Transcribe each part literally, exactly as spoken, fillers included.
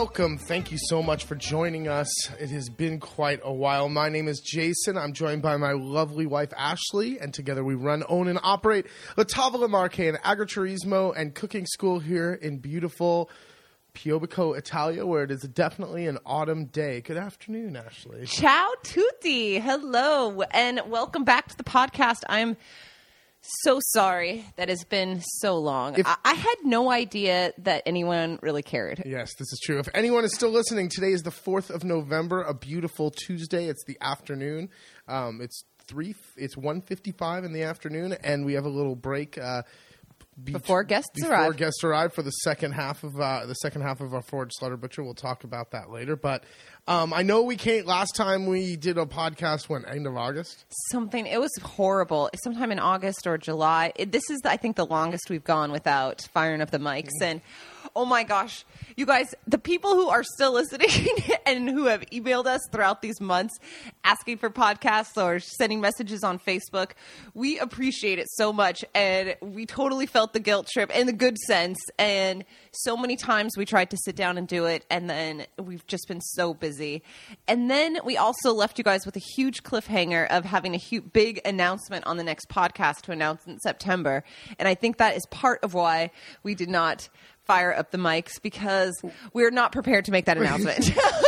welcome. Thank you so much for joining us. It has been quite a while. My name is Jason. I'm joined by my lovely wife, Ashley, and together we run, own, and operate La Tavola Marche, an agriturismo and cooking school here in beautiful Piobico, Italia, where it is definitely an autumn day. Good afternoon, Ashley. Ciao tutti. Hello, and welcome back to the podcast. I'm so sorry that it's been so long. If, I, I had no idea that anyone really cared. Yes, this is true. If anyone is still listening, today is the fourth of November, a beautiful Tuesday. It's the afternoon. Um, it's three. It's one fifty-five in the afternoon, and we have a little break uh, be- before guests before arrive. guests arrive for the second half of uh, the second half of our Forge Slaughter Butcher. We'll talk about that later, but. Um, I know we can't. Last time we did a podcast, when end of August, something it was horrible. Sometime in August or July. It, this is, the, I think, the longest we've gone without firing up the mics. Mm-hmm. And oh my gosh, you guys, the people who are still listening and who have emailed us throughout these months, asking for podcasts or sending messages on Facebook, we appreciate it so much. And we totally felt the guilt trip in the good sense. And so many times we tried to sit down and do it, and then we've just been so busy. And then we also left you guys with a huge cliffhanger of having a huge, big announcement on the next podcast to announce in September. And I think that is part of why we did not fire up the mics, because we're not prepared to make that announcement.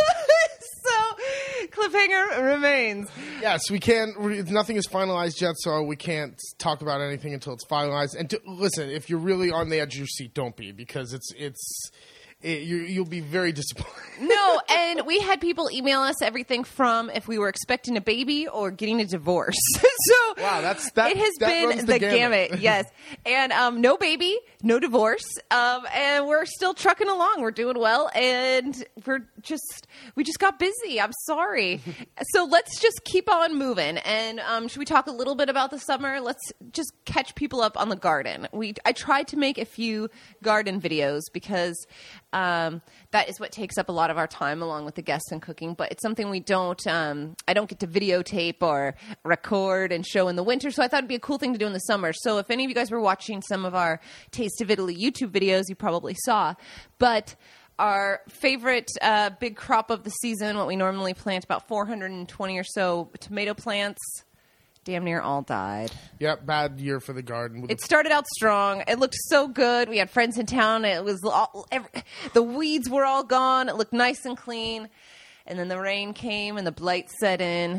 So cliffhanger remains. Yes, we can't. Nothing is finalized yet, so we can't talk about anything until it's finalized. And to, listen, if you're really on the edge of your seat, don't be, because it's it's. It, you, you'll be very disappointed. No, and we had people email us everything from if we were expecting a baby or getting a divorce. So wow, that's that. It has that been the, the gamut. gamut, yes. And um, no baby, no divorce, um, and we're still trucking along. We're doing well, and we're just we just got busy. I'm sorry. So let's just keep on moving. And um, should we talk a little bit about the summer? Let's just catch people up on the garden. We I tried to make a few garden videos because. Um, that is what takes up a lot of our time along with the guests and cooking, but it's something we don't, um, I don't get to videotape or record and show in the winter. So I thought it'd be a cool thing to do in the summer. So if any of you guys were watching some of our Taste of Italy YouTube videos, you probably saw, but our favorite, uh, big crop of the season, what we normally plant, about four hundred twenty or so tomato plants, damn near all died. Yep, bad year for the garden. It started out strong. It looked so good. We had friends in town. It was all, every, the weeds were all gone. It looked nice and clean. And then the rain came and the blight set in.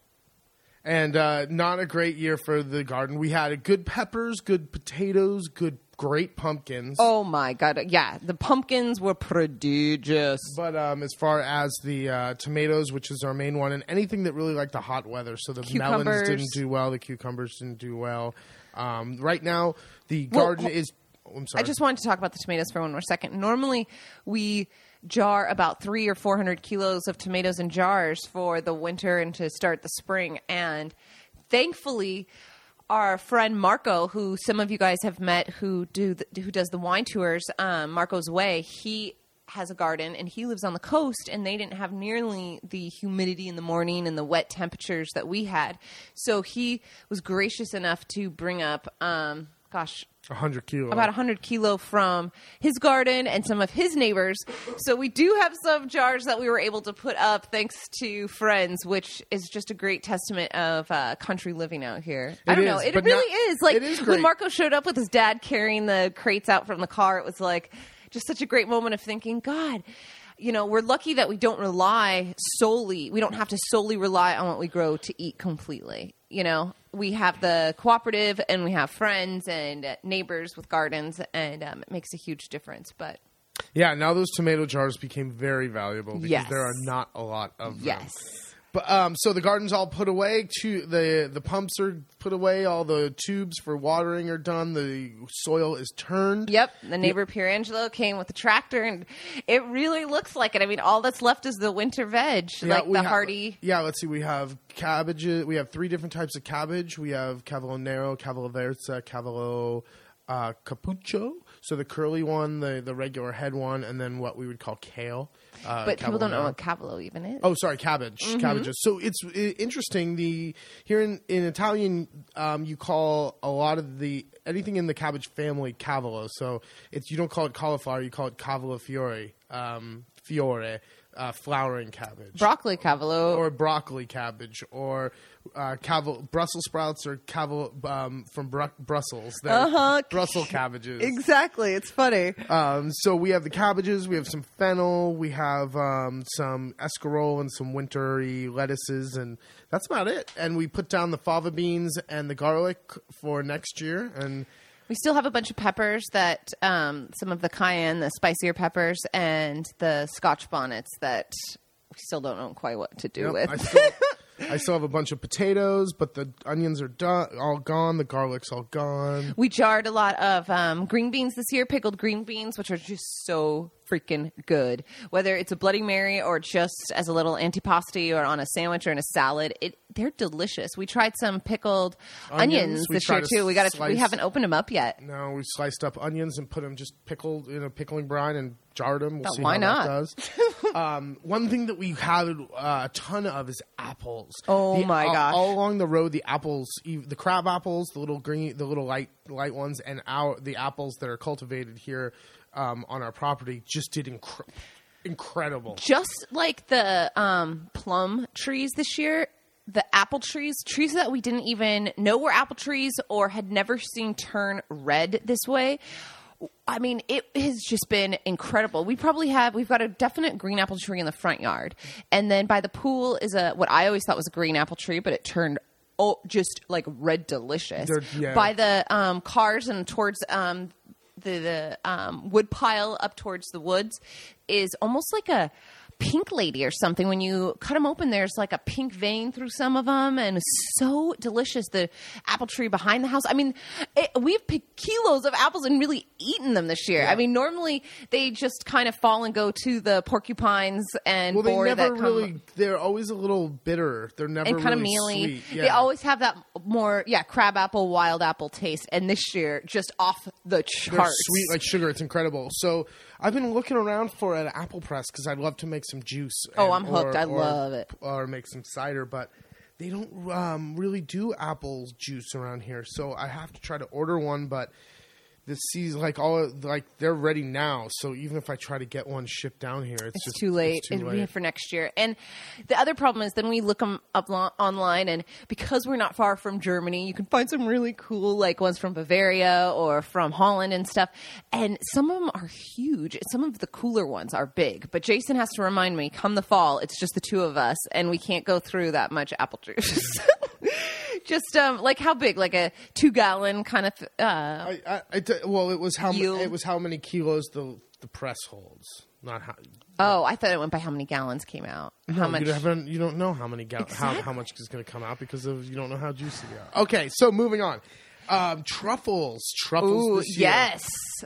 And uh, not a great year for the garden. We had good peppers, good potatoes, good great pumpkins. Oh my God. Yeah, the pumpkins were prodigious. But um, as far as the uh, tomatoes, which is our main one, and anything that really liked the hot weather. So the cucumbers. melons didn't do well. The cucumbers didn't do well. Um, right now, the garden well, is... Oh, I'm sorry. I just wanted to talk about the tomatoes for one more second. Normally, we jar about three or four hundred kilos of tomatoes in jars for the winter and to start the spring. And thankfully... Our friend Marco, who some of you guys have met, who do the, who does the wine tours, um, Marco's Way, he has a garden and he lives on the coast, and they didn't have nearly the humidity in the morning and the wet temperatures that we had. So he was gracious enough to bring up, um, gosh, one hundred kilo. About one hundred kilo from his garden and some of his neighbors. So we do have some jars that we were able to put up thanks to friends, which is just a great testament of uh, country living out here. It I don't is, know. It but really not, is. Like it is great. When Marco showed up with his dad carrying the crates out from the car, it was like just such a great moment of thinking, God, you know, we're lucky that we don't rely solely, we don't have to solely rely on what we grow to eat completely. You know, we have the cooperative and we have friends and neighbors with gardens, and um, it makes a huge difference. But yeah, now those tomato jars became very valuable because yes. there are not a lot of them. Yes. But um, so the garden's all put away. To, the the pumps are put away. All the tubes for watering are done. The soil is turned. Yep. The neighbor yep. Pierangelo came with a tractor, and it really looks like it. I mean, all that's left is the winter veg, yeah, like the ha- hardy. Yeah. Let's see. We have cabbage. We have three different types of cabbage. We have Cavolo Nero, Cavolo Verza, Cavolo uh, Capuccio. So the curly one, the the regular head one, and then what we would call kale. Uh, but people don't know what cavolo even is. Oh, sorry, cabbage, mm-hmm. cabbages. So it's I- interesting. The here in in Italian, um, you call a lot of the anything in the cabbage family cavolo. So it's you don't call it cauliflower, you call it cavolo fiore. Um, fiore, uh, flowering cabbage. Broccoli cavolo. Or broccoli cabbage, or uh, caval- Brussels sprouts, or caval- um, from Bru- Brussels. They're Uh-huh. Brussels cabbages. Exactly. It's funny. Um, so we have the cabbages, we have some fennel, we have um, some escarole and some wintery lettuces, and that's about it. And we put down the fava beans and the garlic for next year, and We still have a bunch of peppers that um, some of the cayenne, the spicier peppers, and the Scotch bonnets that we still don't know quite what to do Yep, with. I still, I still have a bunch of potatoes, but the onions are done, all gone. The garlic's all gone. We jarred a lot of um, green beans this year, pickled green beans, which are just so freaking good. Whether it's a Bloody Mary or just as a little antipasti or on a sandwich or in a salad, it they're delicious. We tried some pickled onions, Onions, we this year tried to too. We got we slice- haven't opened them up yet. No, we sliced up onions and put them just pickled in a pickling brine and jarred them. We'll But see why how not? that does. um, one thing that we had uh, a ton of is apples. Oh The- my all, gosh. All along the road, the apples, ev- the crab apples, the little green, the little light light ones, and our the apples that are cultivated here um, on our property just did incre- incredible. Just like the um, plum trees this year, the apple trees, trees that we didn't even know were apple trees or had never seen turn red this way. I mean, it has just been incredible. We probably have, we've got a definite green apple tree in the front yard. And then by the pool is a, what I always thought was a green apple tree, but it turned oh, just like red delicious. They're- yeah. By the um, cars and towards um, the, the um, wood pile up towards the woods is almost like a pink lady or something. When you cut them open, there's like a pink vein through some of them, and it's so delicious. The apple tree behind the house. I mean, it, we've picked kilos of apples and really eaten them this year. Yeah. I mean, normally they just kind of fall and go to the porcupines and Well, they boar never that come. really. They're always a little bitter. They're never And kind of really mealy. sweet. Yeah. They always have that more, yeah, crab apple, wild apple taste. And this year, just off the They're charts. sweet like sugar. It's incredible. So I've been looking around for an apple press because I'd love to make some juice. Oh, and- I'm hooked. I or- love it. Or make some cider, but they don't um, really do apple juice around here. So I have to try to order one, but this season, like all, like they're ready now. So even if I try to get one shipped down here, it's, It's just too late. It's too It'll be late. for next year. And the other problem is then we look them up lo- online, and because we're not far from Germany, you can find some really cool, like ones from Bavaria or from Holland and stuff. And some of them are huge. Some of the cooler ones are big. But Jason has to remind me, come the fall, it's just the two of us, and we can't go through that much apple juice. Just um, like how big? Like a two gallon kind of. Uh, I, I, I d- well, it was how ma- Yield. it was how many kilos the the press holds, not how. oh, I thought it went by how many gallons came out. How No, much? You, haven't, you don't know how many gal- how, Exactly. how much is going to come out because of you don't know how juicy they are. Okay, so moving on. Um, truffles, truffles. Ooh, this year. yes.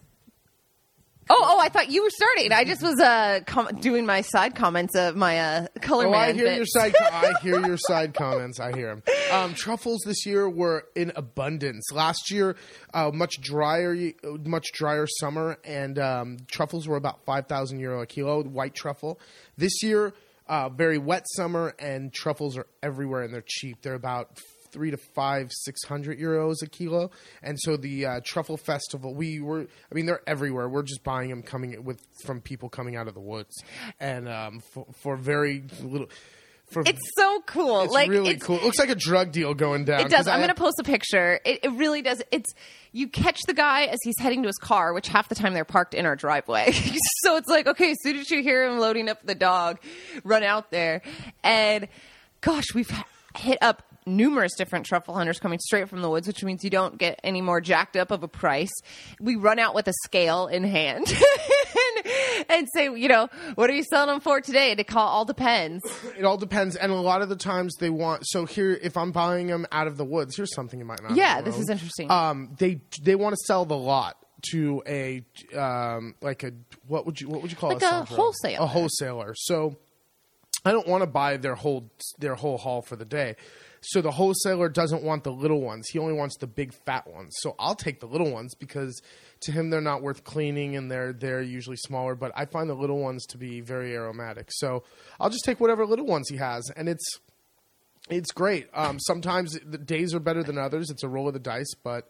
Oh, oh! I thought you were starting. I just was uh, com- doing my side comments of my uh, color Oh, man. I hear bit. your side. Co- I hear your side comments. I hear them. Um, truffles this year were in abundance. Last year, uh, much drier, much drier summer, and um, truffles were about five thousand euro a kilo. White truffle. This year, uh, very wet summer, and truffles are everywhere, and they're cheap. They're about three to five, six hundred euros a kilo. And so the uh, truffle festival, we were, I mean, they're everywhere. We're just buying them coming with from people coming out of the woods, and um, for, for very little. For, It's so cool. it's like really it's, cool. It looks like a drug deal going down. It does. 'cause I'm I- going to post a picture. It, it really does. It's you catch the guy as he's heading to his car, which half the time they're parked in our driveway. So it's like, okay, as soon as you hear him loading up the dog, run out there. And gosh, we've hit up numerous different truffle hunters coming straight from the woods, which means you don't get any more jacked up of a price. We run out with a scale in hand and, and say, you know, what are you selling them for today? To call all depends. It all depends, and a lot of the times they want. So here, if I'm buying them out of the woods, here's something you might not. Yeah, have this known. is interesting. Um, they they want to sell the lot to a um like a what would you what would you call Like it? a Sandra? wholesaler. A wholesaler. So I don't want to buy their whole their whole haul for the day. So the wholesaler doesn't want the little ones. He only wants the big fat ones. So I'll take the little ones because to him they're not worth cleaning and they're they're usually smaller. But I find the little ones to be very aromatic. So I'll just take whatever little ones he has, and it's it's great. Um, sometimes the days are better than others. It's a roll of the dice, but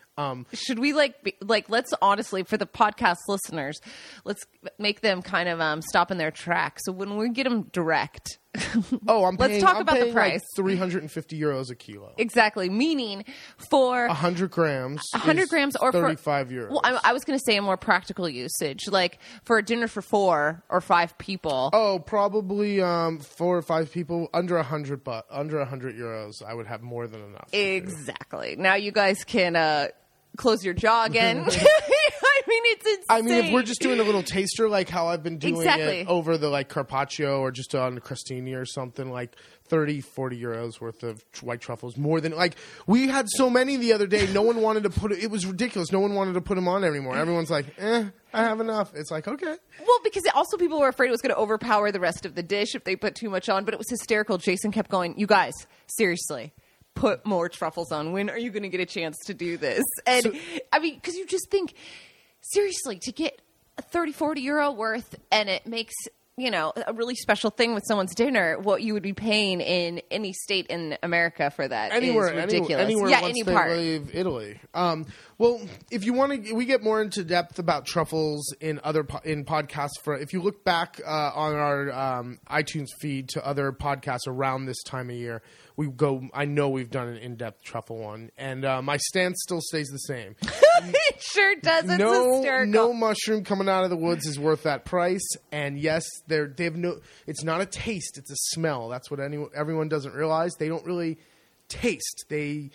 Um, Should we like be, like let's honestly for the podcast listeners, let's make them kind of um, stop in their tracks. So when we get them direct, oh, I'm let's paying, talk I'm about the paying price. Like three hundred fifty euros a kilo. Exactly, meaning for one hundred grams. one hundred grams or thirty-five for, euros. Well, I, I was going to say a more practical usage, like for a dinner for four or five people. Oh, probably um, four or five people under a hundred, but under a hundred euros, I would have more than enough. Exactly. Now you guys can uh, close your jaw again. I mean, it's insane. I mean, if we're just doing a little taster, like how I've been doing exactly. it over the like Carpaccio or just on Crostini or something, like thirty, forty euros worth of white truffles, more than like we had so many the other day. No one wanted to put it. It was ridiculous. No one wanted to put them on anymore. Everyone's like, eh, I have enough. It's like, okay. Well, because also people were afraid it was going to overpower the rest of the dish if they put too much on, but it was hysterical. Jason kept going, you guys, seriously, put more truffles on. When are you going to get a chance to do this? And So, I mean, because you just think, seriously, to get a thirty, forty euro worth and it makes, you know, a really special thing with someone's dinner, what you would be paying in any state in America for that Anywhere, is ridiculous. anywhere, anywhere yeah, once any they part. leave Italy. Um, well, if you want to, we get more into depth about truffles in other po- in podcasts. For if you look back uh, on our um, iTunes feed to other podcasts around this time of year, we go. I know we've done an in-depth truffle one, and uh, my stance still stays the same. It sure does. It's no, hysterical. no mushroom coming out of the woods is worth that price. And yes, they're they have no. It's not a taste; it's a smell. That's what anyone, everyone doesn't realize. They don't really taste. They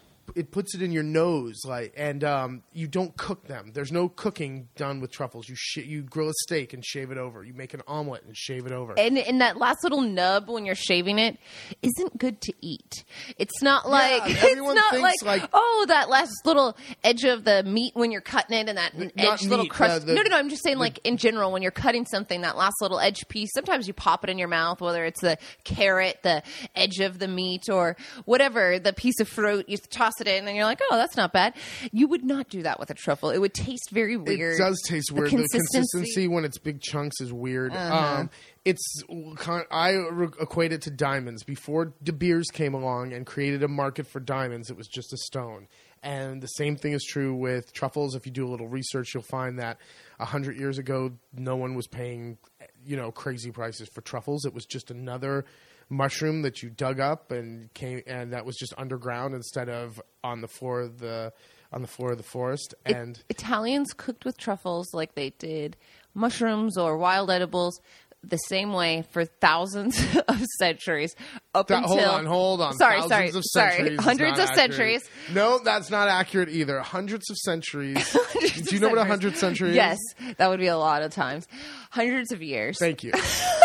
it puts it in your nose, like, and um, you don't cook them. There's no cooking done with truffles. You sh- you grill a steak and shave it over. You make an omelet and shave it over. And, and that last little nub when you're shaving it isn't good to eat. It's not like Yeah, it's everyone not thinks, like, like- oh, that last little edge of the meat when you're cutting it and that edge little meat, crust. the- the- no, no, no. I'm just saying, like in general, when you're cutting something, that last little edge piece. Sometimes you pop it in your mouth, whether it's the carrot, the edge of the meat, or whatever the piece of fruit. You toss it in, and you're like, oh, that's not bad. You would not do that with a truffle. It would taste very weird. It does taste weird. The The consistency, consistency when it's big chunks is weird. Uh-huh. Um, it's kind I re- equate it to diamonds. Before De Beers came along and created a market for diamonds, it was just a stone. And the same thing is true with truffles. If you do a little research, you'll find that a hundred years ago, no one was paying, you know, crazy prices for truffles. It was just another mushroom that you dug up and came, and that was just underground instead of on the floor of the on the floor of the forest. It- And Italians cooked with truffles like they did mushrooms or wild edibles the same way for thousands of centuries up That, until hold on, hold on. Sorry, Thousands sorry, of sorry. centuries is Hundreds not of accurate. centuries. No, that's not accurate either. Hundreds of centuries. Hundreds Do you of know what a centuries. hundred centuries Yes, is? that would be a lot of times. Hundreds of years. Thank you.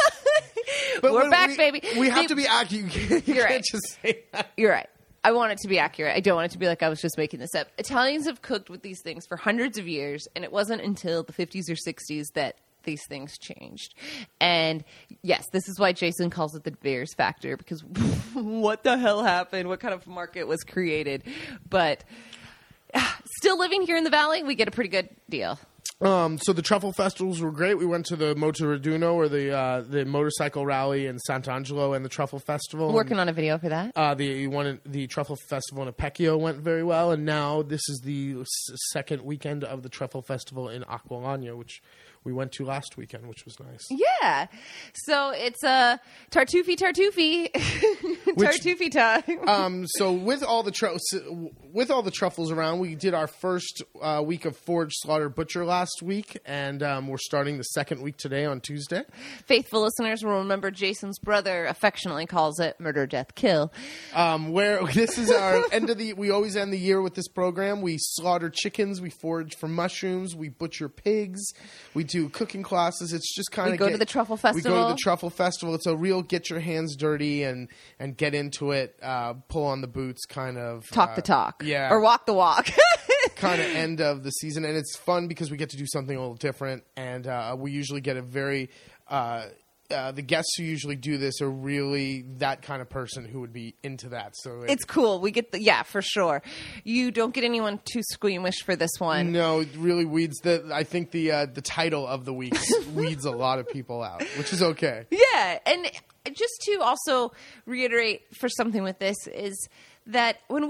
But We're when back, we, baby. We have They- to be accurate. You can't, you You're can't right. just say that. You're right. I want it to be accurate. I don't want it to be like I was just making this up. Italians have cooked with these things for hundreds of years, and it wasn't until the fifties or sixties that these things changed. And yes, this is why Jason calls it the Beers factor, because what the hell happened? What kind of market was created? But ah, still living here in the Valley, we get a pretty good deal. Um, so the truffle festivals were great. We went to the Motoraduno, or the uh, the motorcycle rally in Sant'Angelo, and the truffle festival. Working and, on a video for that. uh, the one in, the truffle festival in Apecchio went very well, and now this is the s- second weekend of the truffle festival in Aquilagna, which we went to last weekend, which was nice. Yeah. So it's a uh, Tartufi Tartufi. Tartufi time. Um, so with all the tru- with all the truffles around, we did our first uh, week of Forge Slaughter Butcher last week, and um, we're starting the second week today on Tuesday. Faithful listeners will remember Jason's brother affectionately calls it Murder, Death, Kill. Um, where this is our end of the, we always end the year with this program. We slaughter chickens, we forage for mushrooms, we butcher pigs, we do cooking classes. It's just kind of We go to the truffle festival. We go to the truffle festival. It's a real get your hands dirty and and get into it, uh, pull on the boots kind of Talk uh, the talk. yeah. Or walk the walk. kind of end of the season, and it's fun because we get to do something a little different, and uh, we usually get a very uh, uh, the guests who usually do this are really that kind of person who would be into that. So it, It's cool. We get the, yeah, for sure. You don't get anyone too squeamish for this one. no, it really weeds the. I think the uh, the title of the week weeds a lot of people out, which is okay. Yeah, and just to also reiterate for something with this is that when we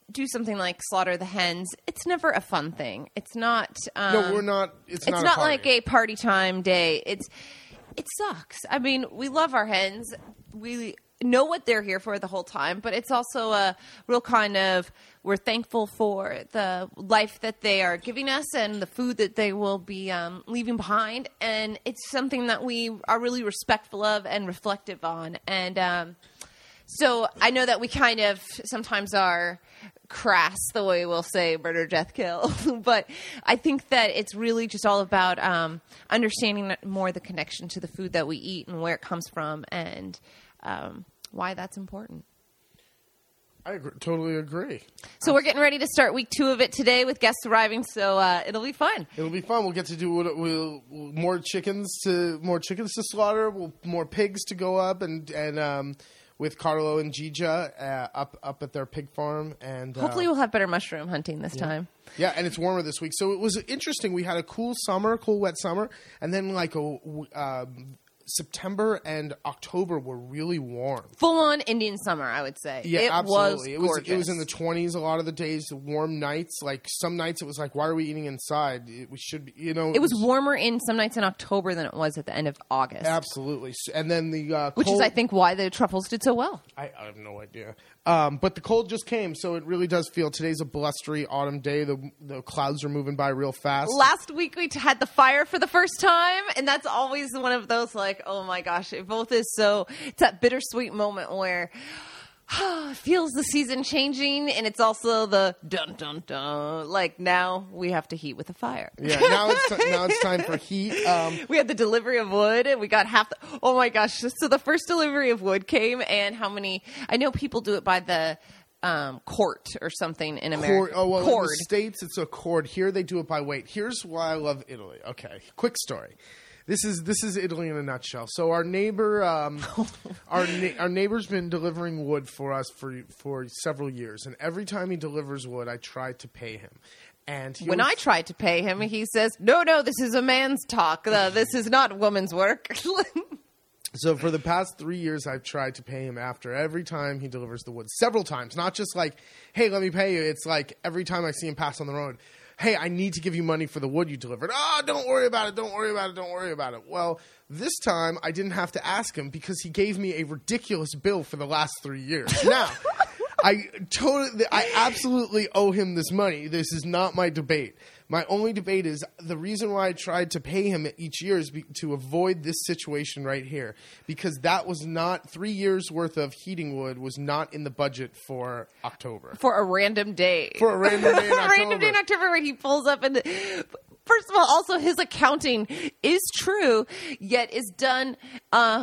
do something like slaughter the hens, it's never a fun thing. It's not. Um, No, we're not. It's, It's not, not, a party. like a party time day. It's it sucks. I mean, we love our hens. We know what they're here for the whole time, but it's also a real kind of we're thankful for the life that they are giving us and the food that they will be um, leaving behind, and it's something that we are really respectful of and reflective on. And um, so I know that we kind of sometimes are crass the way we'll say murder, death, kill. But I think that it's really just all about um, understanding more the connection to the food that we eat and where it comes from and um, why that's important. I agree, totally agree. So we're getting ready to start week two of it today with guests arriving, so uh, it'll be fun. It'll be fun. We'll get to do we'll, we'll, more chickens to more chickens to slaughter, we'll, more pigs to go up, and and um, with Carlo and Gija uh, up up at their pig farm, and uh, Hopefully we'll have better mushroom hunting this yeah. time. Yeah, and it's warmer this week, so it was interesting. We had a cool summer, cool wet summer, and then like a. Um, September and October were really warm. Full on Indian summer, I would say. Yeah, it absolutely. Was it was gorgeous. it was in the twenties a lot of the days. The warm nights, like some nights, it was like, why are we eating inside? It, we should be, you know. It was warmer in some nights in October than it was at the end of August. Absolutely, and then the uh, which cold, is, I think, why the truffles did so well. I, I have no idea. Um, but the cold just came, so it really does feel. Today's a blustery autumn day. The the clouds are moving by real fast. Last week we t- had the fire for the first time, and that's always one of those like, oh my gosh, it both is so. It's that bittersweet moment where it feels the season changing, and it's also the dun dun dun. Like now we have to heat with a fire. Yeah, now it's t- now it's time for heat. Um, We had the delivery of wood, and we got half. The, oh my gosh! So the first delivery of wood came, and how many? I know people do it by the um, quart or something in America. Cord, oh well, Cord. in the States it's a cord. Here they do it by weight. Here's why I love Italy. Okay, quick story. This is this is Italy in a nutshell. So our neighbor, um, our na- our neighbor's been delivering wood for us for for several years, and every time he delivers wood, I try to pay him. And he When I always- tried to pay him, he says, "No, no, this is a man's talk. Uh, this is not woman's work." So for the past three years, I've tried to pay him after every time he delivers the wood. Several times, not just like, "Hey, let me pay you." It's like every time I see him pass on the road. Hey, I need to give you money for the wood you delivered. Oh, don't worry about it. Don't worry about it. Don't worry about it. Well, this time I didn't have to ask him because he gave me a ridiculous bill for the last three years. Now, I totally, I absolutely owe him this money. This is not my debate. My only debate is the reason why I tried to pay him each year is be, to avoid this situation right here, because that was not three years worth of heating wood was not in the budget for October. For a random day. For a random day in a random day in October. October when he pulls up and. First of all, also his accounting is true, yet is done uh,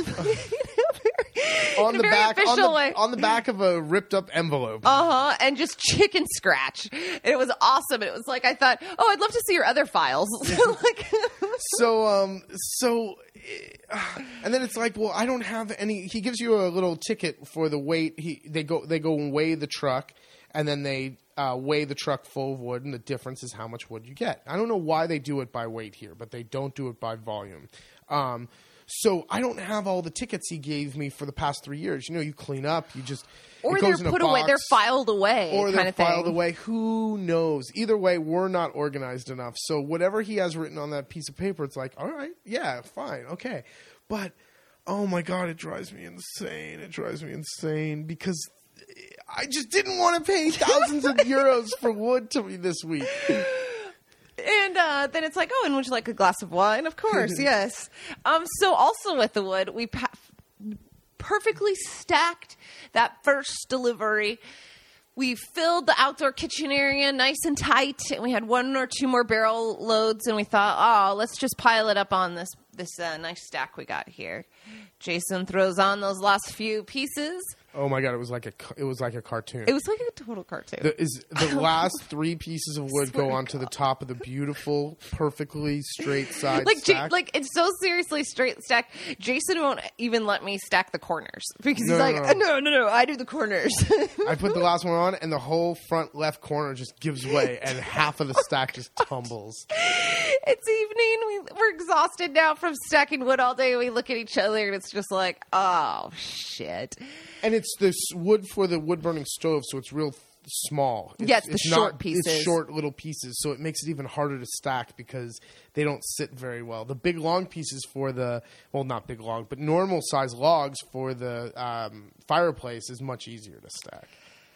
on in the a very back on official the, way. on the back of a ripped up envelope. Uh huh. And just chicken scratch. And it was awesome. It was like I thought, oh, I'd love to see your other files. like, So, um, so, uh, and then it's like, well, I don't have any. He gives you a little ticket for the weight. He they go they go and weigh the truck, and then they uh, weigh the truck full of wood, and the difference is how much wood you get. I don't know why they do it by weight here, but they don't do it by volume. Um, so I don't have all the tickets he gave me for the past three years. You know, you clean up, you just or it they're goes in a put away. box. They're filed away. Or kind they're of thing. filed away. Who knows? Either way, we're not organized enough. So whatever he has written on that piece of paper, it's like, all right, yeah, fine, okay. But, oh my God, it drives me insane. It drives me insane because I just didn't want to pay thousands of euros for wood to me this week. And uh, then it's like, oh, and would you like a glass of wine? Of course, yes. Um, so also with the wood, we pa- perfectly stacked that first delivery. We filled the outdoor kitchen area nice and tight, and we had one or two more barrel loads, and we thought, oh, let's just pile it up on this this uh, nice stack we got here. Jason throws on those last few pieces. Oh my God, it was like a it was like a cartoon. It was like a total cartoon. The, is the last three pieces of wood Swear go to onto the God. top of the beautiful, perfectly straight side like, J- stack. like it's so seriously straight stacked. Jason won't even let me stack the corners because No, he's like, no, no. no, no, no, I do the corners. I put the last one on, and the whole front left corner just gives way, and half of the stack just tumbles. It's evening. We, we're exhausted now from stacking wood all day. We look at each other, and it's just like, oh shit. And it's this wood for the wood burning stove, so it's real small. It's, yeah, it's the it's short not, pieces. It's short little pieces, so it makes it even harder to stack because they don't sit very well. The big long pieces for the well, not big long, but normal size logs for the um, fireplace is much easier to stack.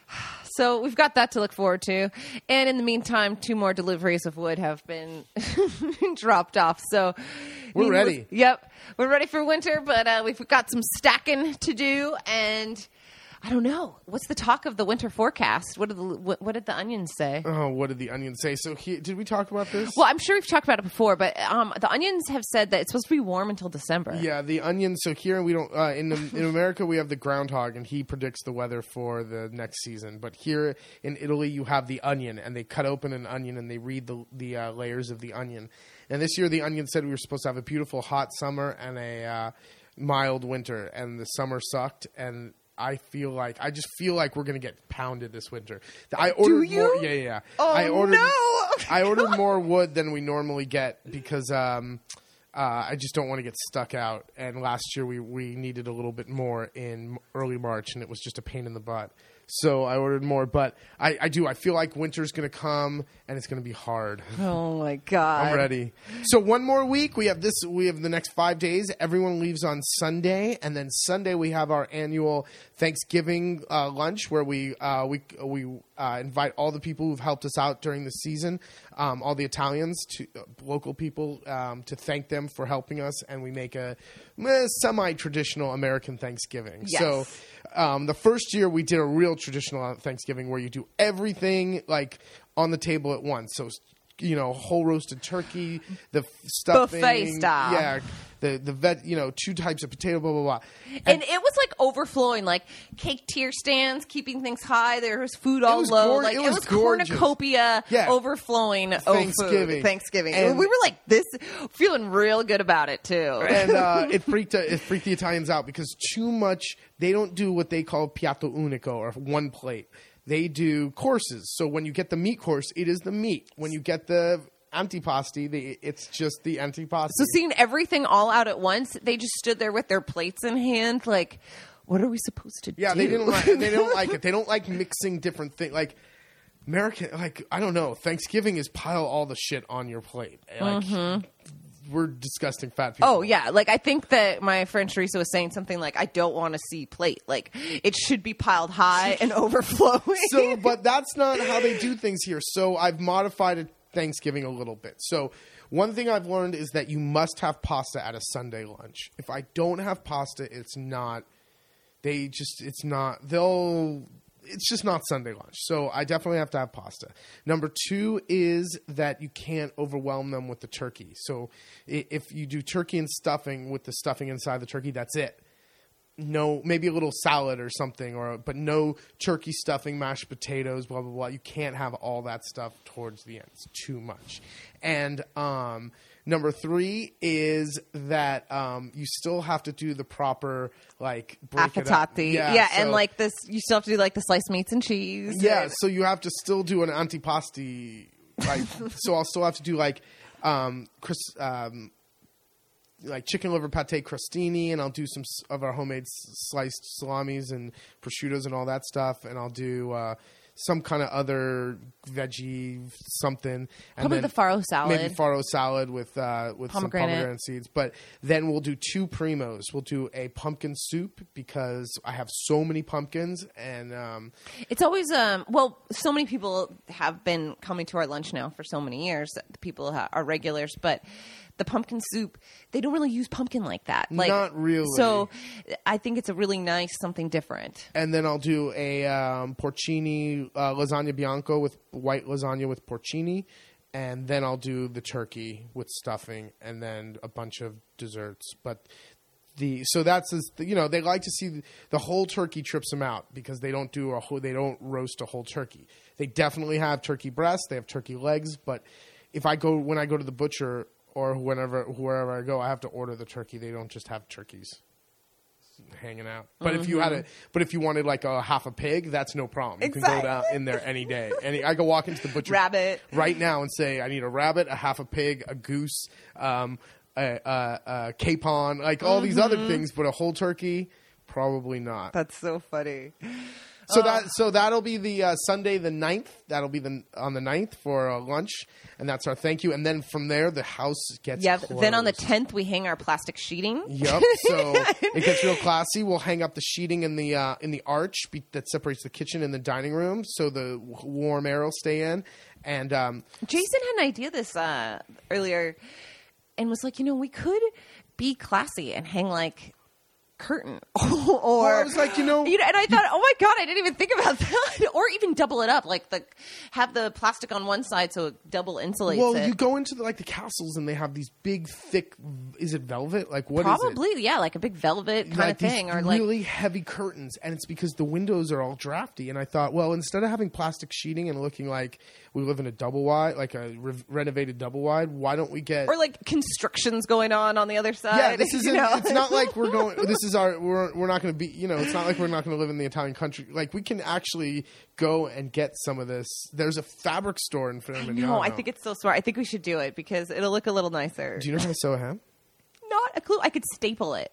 So we've got that to look forward to. And in the meantime, two more deliveries of wood have been dropped off. So we're ready. Yep. We're ready for winter, but uh, we've got some stacking to do. And I don't know. What's the talk of the winter forecast? What did the, what, what did the onions say? Oh, what did the onions say? So he, did we talk about this? Well, I'm sure we've talked about it before, but um, the onions have said that it's supposed to be warm until December. Yeah, the onions. So here we don't uh, in the, in America we have the groundhog, and he predicts the weather for the next season. But here in Italy, you have the onion, and they cut open an onion and they read the the uh, layers of the onion. And this year, the onion said we were supposed to have a beautiful hot summer and a uh, mild winter, and the summer sucked. And I feel like I just feel like we're gonna get pounded this winter. I ordered Do you? more. Yeah, yeah. yeah. Oh I ordered, no! I ordered more wood than we normally get because um, uh, I just don't want to get stuck out. And last year we we needed a little bit more in early March, and it was just a pain in the butt. So I ordered more, but I, I do. I feel like winter's going to come, and it's going to be hard. Oh my god! I'm ready. So one more week. We have this. We have the next five days. Everyone leaves on Sunday, and then Sunday we have our annual Thanksgiving uh, lunch, where we uh, we we uh, invite all the people who've helped us out during the season, um, all the Italians, to uh, local people, um, to thank them for helping us, and we make a eh, semi-traditional American Thanksgiving. Yes. So. Um, the first year we did a real traditional Thanksgiving where you do everything like on the table at once. So, you know, whole roasted turkey, the stuffing, buffet style. Yeah, the the vet, you know, two types of potato, blah blah blah. And, And, it was like overflowing, like cake tier stands, keeping things high. There was food all was low. gor- like it it was was, gorgeous. cornucopia Yeah. overflowing. Thanksgiving. Over Thanksgiving. And- we were like this, feeling real good about it too. and uh, it freaked uh, it freaked the Italians out because too much. They don't do what they call piatto unico or one plate. They do courses. So when you get the meat course, it is the meat. When you get the antipasti, the, it's just the antipasti. So seeing everything all out at once, they just stood there with their plates in hand, like, what are we supposed to Yeah, do? they didn't like. They don't like it. They don't like mixing different things. Like American, like I don't know. Thanksgiving is pile all the shit on your plate. Like we're disgusting fat people. Oh yeah, like I think that my friend Teresa was saying something like, "I don't want to see plate. Like it should be piled high and overflowing." So, but that's not how they do things here. So I've modified it Thanksgiving a little bit. So one thing I've learned is that you must have pasta at a Sunday lunch. If I don't have pasta, it's not. They just, it's not. They'll. It's just not Sunday lunch. So I definitely have to have pasta. Number two is that you can't overwhelm them with the turkey. So if you do turkey and stuffing with the stuffing inside the turkey, that's it. No, maybe a little salad or something, or but no turkey stuffing, mashed potatoes, blah blah blah. You can't have all that stuff towards the end. It's too much. And um, number three is that um, you still have to do the proper like break it up. Affettati. Yeah, yeah so, and like this, you still have to do like the sliced meats and cheese. yeah. and- So you have to still do an antipasti. Like so, I'll still have to do like um, Chris. Um, like chicken liver pate crostini, and I'll do some s- of our homemade s- sliced salamis and prosciuttos and all that stuff, and I'll do uh, some kind of other veggie something. And Probably then the farro salad. Maybe farro salad with uh, with some Pomegranate. pomegranate seeds. But then we'll do two primos. We'll do a pumpkin soup because I have so many pumpkins, and um, It's always um well, so many people have been coming to our lunch now for so many years. The people ha- are regulars, but the pumpkin soup, they don't really use pumpkin like that. Like, Not really. So I think it's a really nice something different. and then I'll do a um, porcini uh, lasagna bianco with white lasagna with porcini, and then I'll do the turkey with stuffing, and then a bunch of desserts. But the so that's you know they like to see the, the whole turkey trips them out because they don't do a whole they don't roast a whole turkey. They definitely have turkey breasts, they have turkey legs, but if I go when I go to the butcher or whenever wherever I go, I have to order the turkey. They don't just have turkeys hanging out. But if you had a, but if you wanted like a half a pig, that's no problem. You can go down in there any day. Any, I can walk into the butcher Rabbit. right now and say, I need a rabbit, a half a pig, a goose, um, a, a, a capon, like all these other things. But a whole turkey, probably not. That's so funny. So that so that'll be the uh, Sunday the ninth. That'll be the on the ninth for uh, lunch, and that's our thank you. And then from there, the house gets Yeah. closed. Then on the tenth, we hang our plastic sheeting. Yep. So it gets real classy. We'll hang up the sheeting in the uh, in the arch be- that separates the kitchen and the dining room, so the w- warm air will stay in. And um, Jason had an idea this uh, earlier, and was like, you know, we could be classy and hang like curtain or well, I was like, you know, you know, and I thought, oh my god, I didn't even think about that. Or even double it up, like the have the plastic on one side so it double insulates well, it. you go into the, like the castles and they have these big, thick. Is it velvet? Like what Probably, is it? yeah, like a big velvet kind like of thing, these or like really heavy curtains, and it's because the windows are all drafty. And I thought, well, instead of having plastic sheeting and looking like we live in a double wide, like a re- renovated double wide, why don't we get or like constructions going on on the other side? yeah, this isn't. you know? It's not like we're going. This is our. We're we're not going to be. You know, it's not like we're not going to live in the Italian country. Like we can actually go and get some of this. There's a fabric store in Fairmont. No, I think it's so smart. I think we should do it because it'll look a little nicer. Do you know how to sew a hem? Not a clue. I could staple it.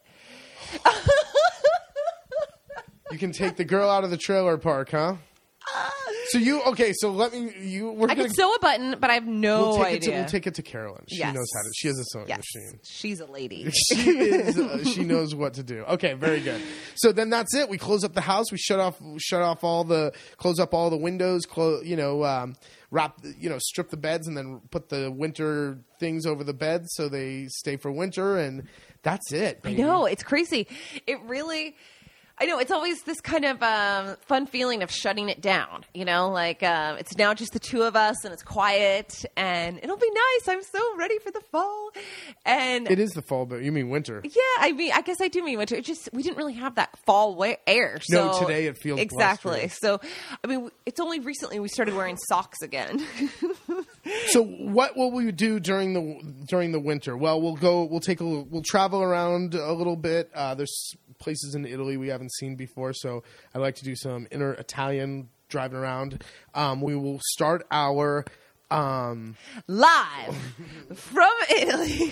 You can take the girl out of the trailer park, huh? So you okay? So let me. You. We're I gonna, could sew a button, but I have no we'll take idea. It to, we'll take it to Carolyn. She Yes. knows how to. She has a sewing yes, machine. she's a lady. She is. Uh, she knows what to do. Okay, very good. So then that's it. We close up the house. We shut off. Shut off all the. Close up all the windows. Close. You know. Um, wrap. You know. Strip the beds and then put the winter things over the beds so they stay for winter. And that's it. I Baby. know, it's crazy. It really. I know, it's always this kind of um, fun feeling of shutting it down, you know, like uh, it's now just the two of us and it's quiet and it'll be nice. I'm so ready for the fall. And It is the fall, but you mean winter. yeah, I mean, I guess I do mean winter. It just, we didn't really have that fall wa- air. So No, today it feels exactly. blustery. So, I mean, it's only recently we started wearing socks again. So what will we do during the during the winter? Well, we'll go. We'll take a. We'll travel around a little bit. Uh, there's places in Italy we haven't seen before, so I'd like to do some inner Italian driving around. Um, we will start our. Um, Live from Italy.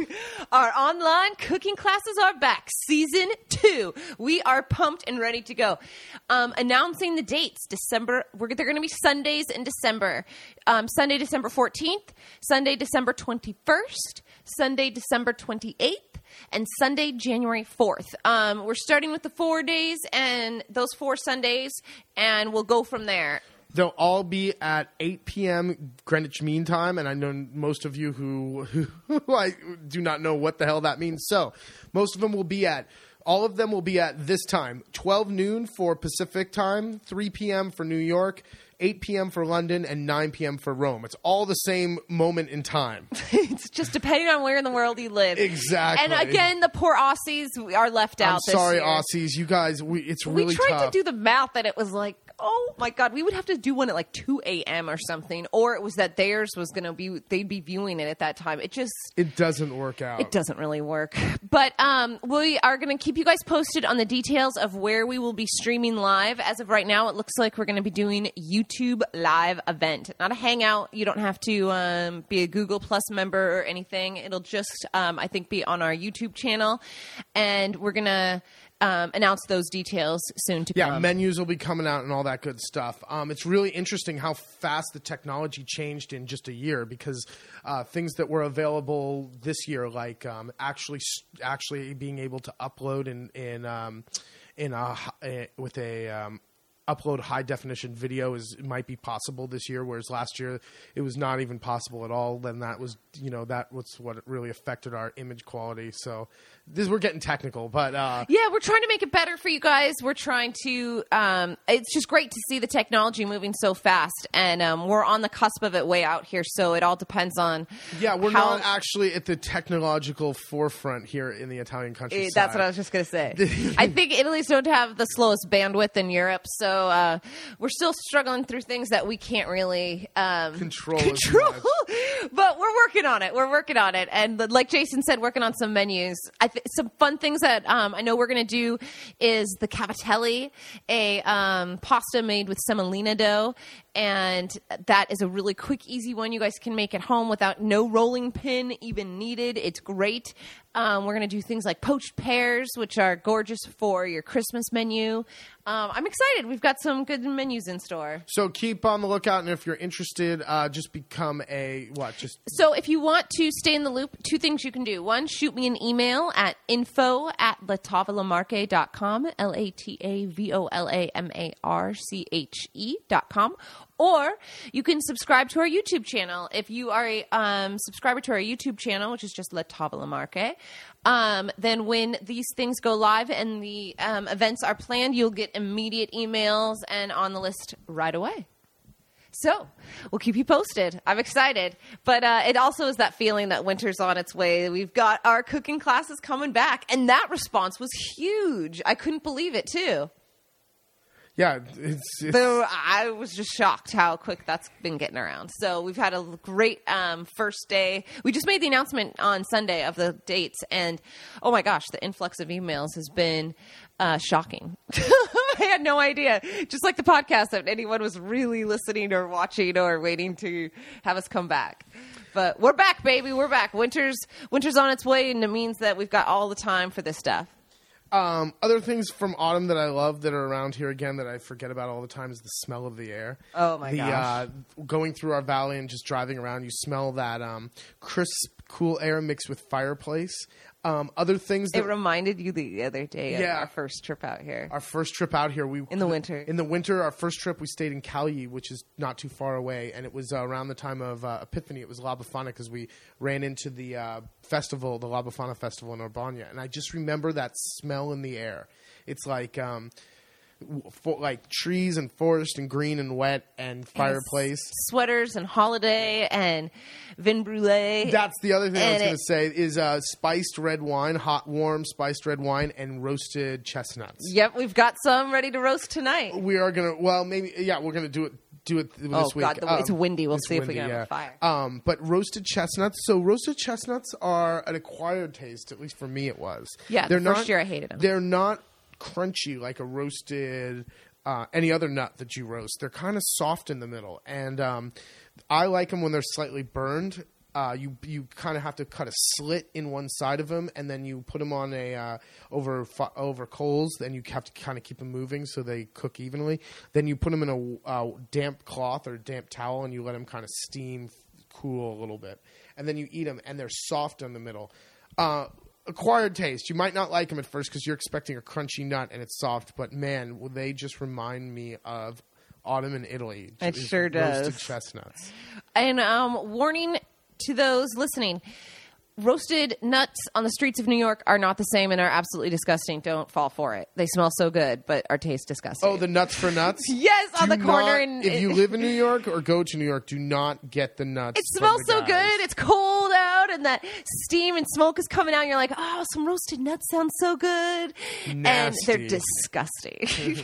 Our online cooking classes are back. Season two. We are pumped and ready to go. Um, announcing the dates. December. We're, they're going to be Sundays in December. Um, Sunday, December fourteenth. Sunday, December twenty-first. Sunday, December twenty-eighth. And Sunday, January fourth. Um, we're starting with the four days and those four Sundays, and we'll go from there. They'll all be at eight p.m. Greenwich Mean Time, and I know most of you who, who like, do not know what the hell that means. So most of them will be at, all of them will be at this time, twelve noon for Pacific Time, three p.m. for New York, eight p.m. for London, and nine p.m. for Rome. It's all the same moment in time. It's just depending on where in the world you live. Exactly. And again, the poor Aussies are left out I'm this sorry, year. Aussies. You guys, we, it's really We tried tough. to do the math, and it was like, oh my god, we would have to do one at like two a.m. or something, or it was that theirs was going to be, they'd be viewing it at that time. It just, It doesn't work out. it doesn't really work. But um, we are going to keep you guys posted on the details of where we will be streaming live. As of right now, it looks like we're going to be doing YouTube live event, not a hangout. You don't have to um, be a Google Plus member or anything. It'll just, um, I think, be on our YouTube channel, and we're going to Um, announce those details soon to Yeah, come. menus will be coming out and all that good stuff. Um, it's really interesting how fast the technology changed in just a year because uh, things that were available this year, like um, actually actually being able to upload in in um, in a, a with a um, upload high definition video is might be possible this year, whereas last year it was not even possible at all. Then that was you know that was what really affected our image quality. So this we're getting technical, but uh, yeah, we're trying to make it better for you guys. We're trying to. Um, it's just great to see the technology moving so fast, and um, we're on the cusp of it way out here. So it all depends on. yeah, we're how, not actually at the technological forefront here in the Italian countryside. Eh, That's what I was just going to say. I think Italy's don't have the slowest bandwidth in Europe, so uh, we're still struggling through things that we can't really um, Control as Control, much. but we're working on it. We're working on it, and like Jason said, working on some menus. I th- some fun things that um, I know we're going to do is the cavatelli, a um, pasta made with semolina dough. And that is a really quick, easy one you guys can make at home without no rolling pin even needed. It's great. Um, we're going to do things like poached pears, which are gorgeous for your Christmas menu. Um, I'm excited. We've got some good menus in store. So keep on the lookout, and if you're interested, uh, just become a what? Just So if you want to stay in the loop, two things you can do. One, shoot me an email at info at latavolamarche dot com, L A T A V O L A M A R C H E dot com. Or you can subscribe to our YouTube channel. If you are a um, subscriber to our YouTube channel, which is just La Tavola Marche, um, then when these things go live and the um, events are planned, you'll get immediate emails and on the list right away. So we'll keep you posted. I'm excited. But uh, it also is that feeling that winter's on its way. We've got our cooking classes coming back. And that response was huge. I couldn't believe it, too. Yeah, it's, it's So I was just shocked how quick that's been getting around. So we've had a great um, first day. We just made the announcement on Sunday of the dates, and oh my gosh, the influx of emails has been uh, shocking. I had no idea, just like the podcast, that anyone was really listening or watching or waiting to have us come back. But we're back, baby. We're back. Winter's winter's on its way, and it means that we've got all the time for this stuff. Um, other things from autumn that I love that are around here again that I forget about all the time is the smell of the air. Oh, my the, gosh. Uh, going through our valley and just driving around, you smell that um, crisp, cool air mixed with fireplace. Um, other things that... It reminded you the other day of Yeah. our first trip out here. Our first trip out here, we In the winter. In the winter, our first trip, we stayed in Cali, which is not too far away, and it was uh, around the time of uh, Epiphany. It was La Befana because we ran into the uh, festival, the La Befana festival in Urbana, and I just remember that smell in the air. It's like um, for, like trees and forest and green and wet and fireplace. Sweaters and holiday and vin brûlée. That's the other thing I was And going to it- say is uh, spiced red wine, hot, warm spiced red wine, and roasted chestnuts. Yep, we've got some ready to roast tonight. We are gonna. Well, maybe. Yeah, we're gonna do it. Do it this Oh, week. God, the- it's windy. We'll it's see if we windy, can have a yeah. fire. Um, but roasted chestnuts. So roasted chestnuts are an acquired taste. At least for me, it was. Yeah, they're the first not, year I hated 'em. They're not crunchy like a roasted uh, any other nut that you roast. They're kind of soft in the middle, and um, I like them when they're slightly burned. Uh, you you kind of have to cut a slit in one side of them, and then you put them on a uh, over fi- over coals. Then you have to kind of keep them moving so they cook evenly. Then you put them in a uh, damp cloth or damp towel, and you let them kind of steam, cool a little bit, and then you eat them, and they're soft in the middle. Uh, acquired taste. You might not like them at first because you're expecting a crunchy nut and it's soft, but man, will they just remind me of autumn in Italy. It Just sure does. Roasted chestnuts. And um, warning to those listening, roasted nuts on the streets of New York are not the same and are absolutely disgusting. Don't fall for it. They smell so good, but our taste disgusting. Oh, the nuts for nuts? Yes, on Do the corner. not- in, if you live in New York or go to New York, do not get the nuts. it from smells the so guys. good. It's cold out, and that steam and smoke is coming out. And you're like, oh, some roasted nuts sounds so good. And they're Nasty. disgusting.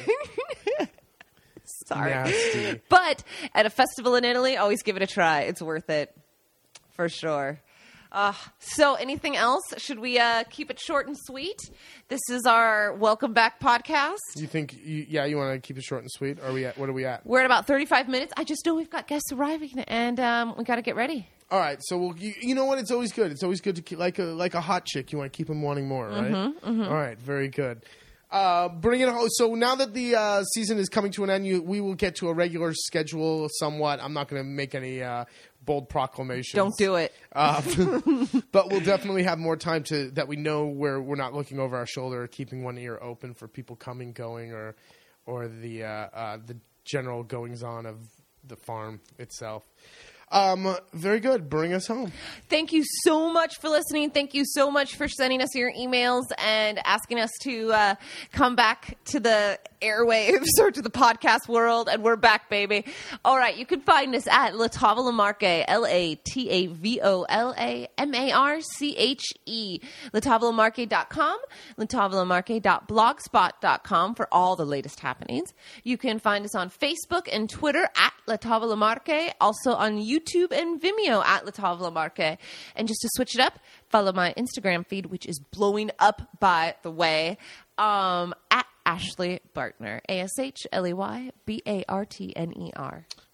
Sorry. Nasty. But at a festival in Italy, always give it a try. It's worth it. For sure. Uh, so anything else? Should we uh, keep it short and sweet? This is our Welcome Back podcast. You think, you, yeah, you want to keep it short and sweet? Are we at, what are we at? We're at about thirty-five minutes. I just know we've got guests arriving, and um, we got to get ready. All right, so we'll, you, you know what? It's always good. It's always good to keep, like a like a hot chick. You want to keep them wanting more, right? Mm-hmm, mm-hmm. All right, very good. Uh, bring it home. So now that the uh, season is coming to an end, you, we will get to a regular schedule somewhat. I'm not going to make any uh, bold proclamations. Don't do it. Uh, but we'll definitely have more time to that we know where we're not looking over our shoulder or keeping one ear open for people coming, going, or or the uh, uh, the general goings on of the farm itself. Um, very good. Bring us home. Thank you so much for listening. Thank you so much for sending us your emails and asking us to uh, come back to the airwaves or to the podcast world. And we're back, baby. All right. You can find us at La Tavola Marche, L A T A V O L A M A R C H E, la tavola marche dot com, la tavola marche dot blogspot dot com for all the latest happenings. You can find us on Facebook and Twitter at La Tavola Marche, also on YouTube. YouTube and Vimeo at La Tavola Marche. And just to switch it up, follow my Instagram feed, which is blowing up, by the way, um, at Ashley Bartner, A S H L E Y B A R T N E R.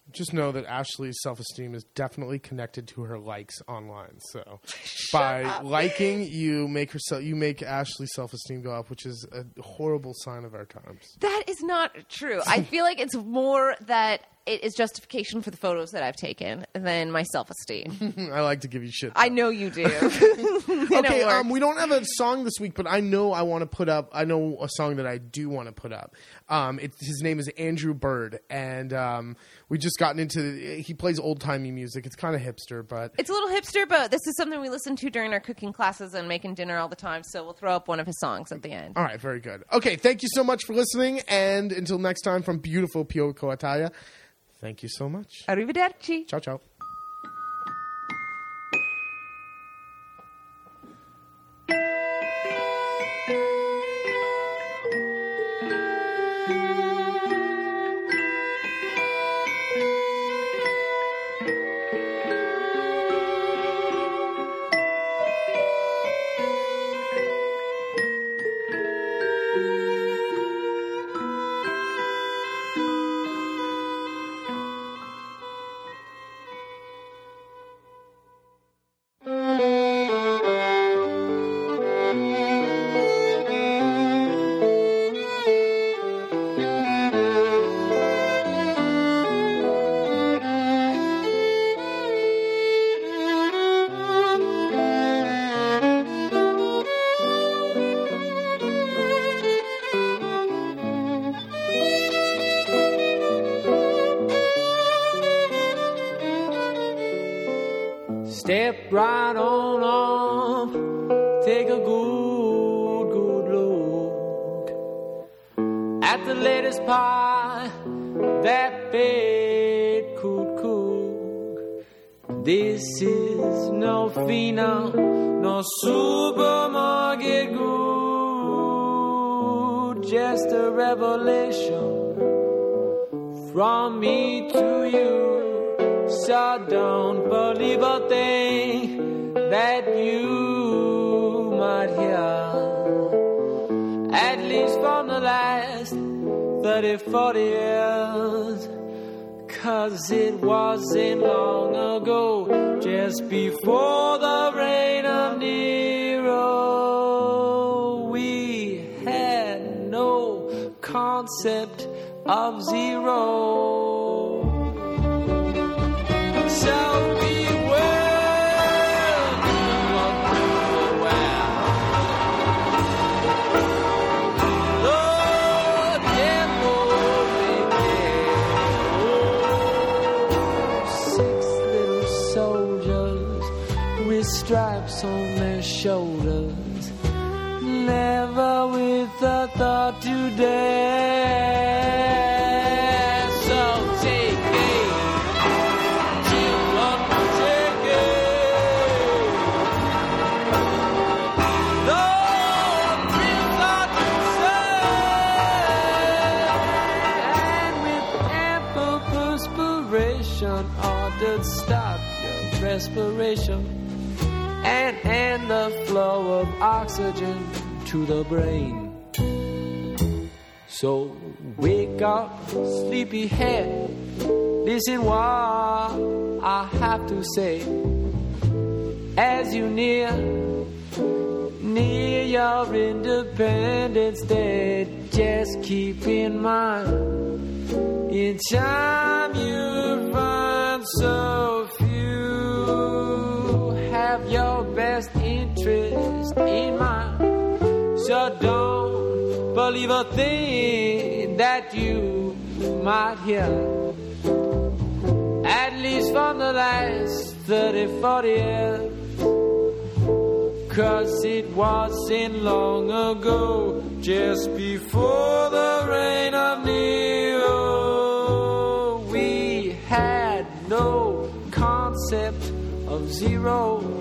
just know that Ashley's self-esteem is definitely connected to her likes online. So by up. liking, you make herself, you make Ashley's self-esteem go up, which is a horrible sign of our times. That is not true. I feel like it's more that it is justification for the photos that I've taken than my self-esteem. I like to give you shit. I know you do. You Okay, know, um, we don't have a song this week, but I know I want to put up. I know a song that I do want to put up. Um, it, his name is Andrew Bird, and um, we just gotten into. He plays old timey music. It's kind of hipster, but it's a little hipster, but this is something we listen to during our cooking classes and making dinner all the time. So we'll throw up one of his songs at the end. All right, very good. Okay, thank you so much for listening, and until next time, from beautiful Pio Italia, thank you so much. Arrivederci. Ciao, ciao. Step right on up, take a good, good look at the latest pie that fate could cook. This is no phenom, no supermarket good, just a revelation from me to you. So don't believe a thing that you might hear, at least from the last thirty, forty years. 'Cause it wasn't long ago, just before the reign of Nero, we had no concept of zero. So we were Lord, six little soldiers with stripes on their shoulders, never with a thought to dare. So take aim. Ordered stop your respiration and end the flow of oxygen to the brain. So wake up, sleepyhead, listen what I have to say. As you near, near your independence day, just keep in mind, in time you'll find so few have your best interest in mind. So don't believe a thing that you might hear, at least from the last thirty, forty years. 'Cause it wasn't long ago, just before the reign of Nero, we had no concept of zero.